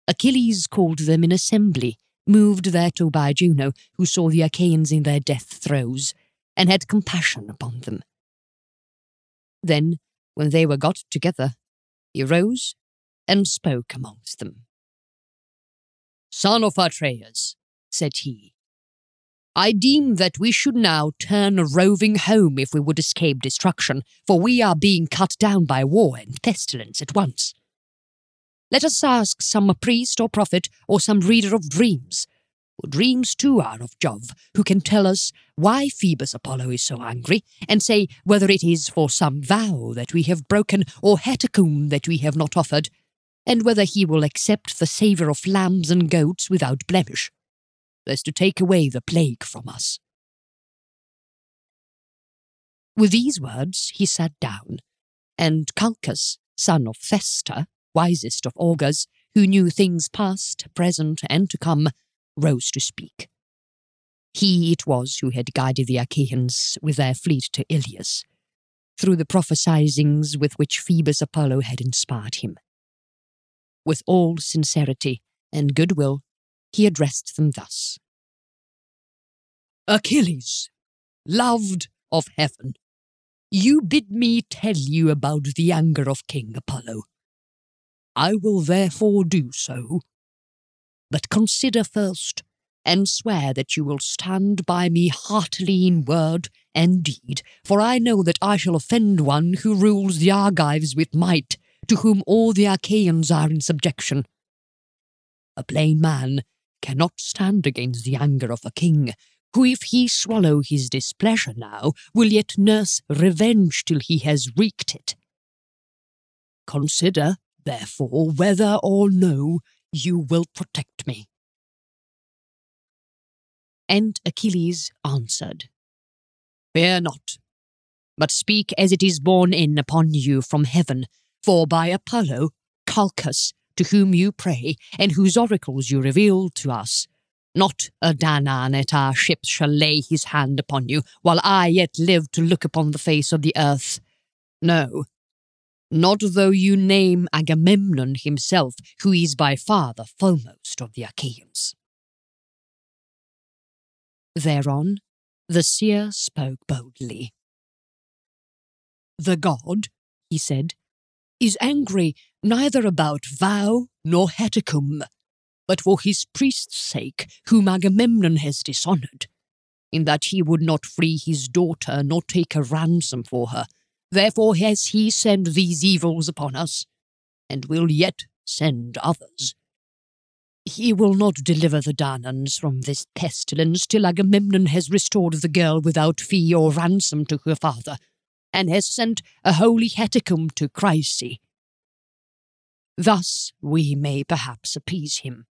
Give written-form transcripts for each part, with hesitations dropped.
Achilles called them in assembly, moved thereto by Juno, who saw the Achaeans in their death throes, and had compassion upon them. Then, when they were got together, he rose and spoke amongst them. "Son of Atreus," said he, "I deem that we should now turn roving home if we would escape destruction, for we are being cut down by war and pestilence at once. Let us ask some priest or prophet or some reader of dreams, for dreams too are of Jove, who can tell us why Phoebus Apollo is so angry, and say whether it is for some vow that we have broken or hecatomb that we have not offered, and whether he will accept the savour of lambs and goats without blemish, as to take away the plague from us." With these words he sat down, and Calchas, son of Thesta, wisest of augurs, who knew things past, present, and to come, rose to speak. He it was who had guided the Achaeans with their fleet to Ilius, through the prophesyings with which Phoebus Apollo had inspired him. With all sincerity and goodwill, he addressed them thus. "Achilles, loved of heaven, you bid me tell you about the anger of King Apollo. I will therefore do so. But consider first, and swear that you will stand by me heartily in word and deed, for I know that I shall offend one who rules the Argives with might, to whom all the Achaeans are in subjection. A plain man cannot stand against the anger of a king, who if he swallow his displeasure now, will yet nurse revenge till he has wreaked it. Consider, therefore, whether or no you will protect me." And Achilles answered, "Fear not, but speak as it is borne in upon you from heaven, for by Apollo, Calchas, to whom you pray, and whose oracles you reveal to us, not a Danaan at our ships shall lay his hand upon you, while I yet live to look upon the face of the earth. No, not though you name Agamemnon himself, who is by far the foremost of the Achaeans." Thereon, the seer spoke boldly. "The god," he said, "is angry neither about vow nor hecatomb, but for his priest's sake, whom Agamemnon has dishonoured, in that he would not free his daughter nor take a ransom for her. Therefore has he sent these evils upon us, and will yet send others. He will not deliver the Danaans from this pestilence till Agamemnon has restored the girl without fee or ransom to her father, and has sent a holy hecatomb to Chryse. Thus we may perhaps appease him."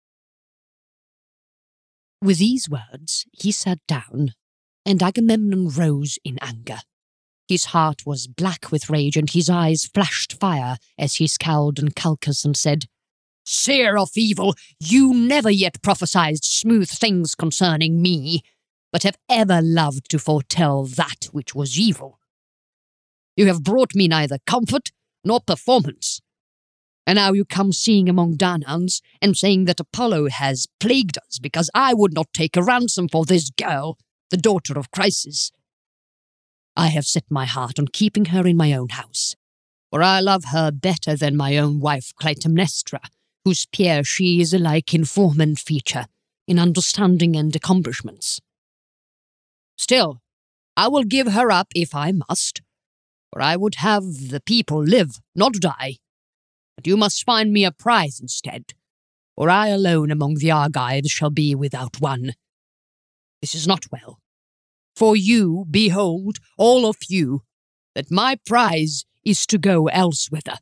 With these words he sat down, and Agamemnon rose in anger. His heart was black with rage, and his eyes flashed fire as he scowled on Calchas and said, "Seer of evil, you never yet prophesied smooth things concerning me, but have ever loved to foretell that which was evil. You have brought me neither comfort nor performance. And now you come seeing among Danaans and saying that Apollo has plagued us because I would not take a ransom for this girl, the daughter of Chryses. I have set my heart on keeping her in my own house, for I love her better than my own wife Clytemnestra, whose peer she is alike in form and feature, in understanding and accomplishments. Still, I will give her up if I must, for I would have the people live, not die. But you must find me a prize instead, for I alone among the Argives shall be without one. This is not well. For you, behold, all of you, that my prize is to go elsewhither."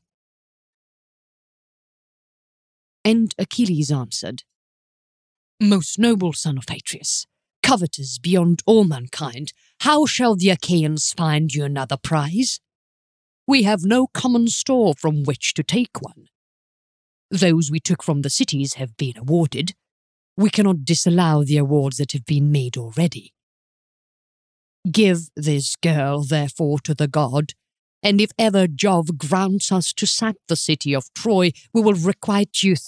And Achilles answered, "Most noble son of Atreus, covetous beyond all mankind, how shall the Achaeans find you another prize? We have no common store from which to take one. Those we took from the cities have been awarded. We cannot disallow the awards that have been made already. Give this girl, therefore, to the god, and if ever Jove grants us to sack the city of Troy, we will requite you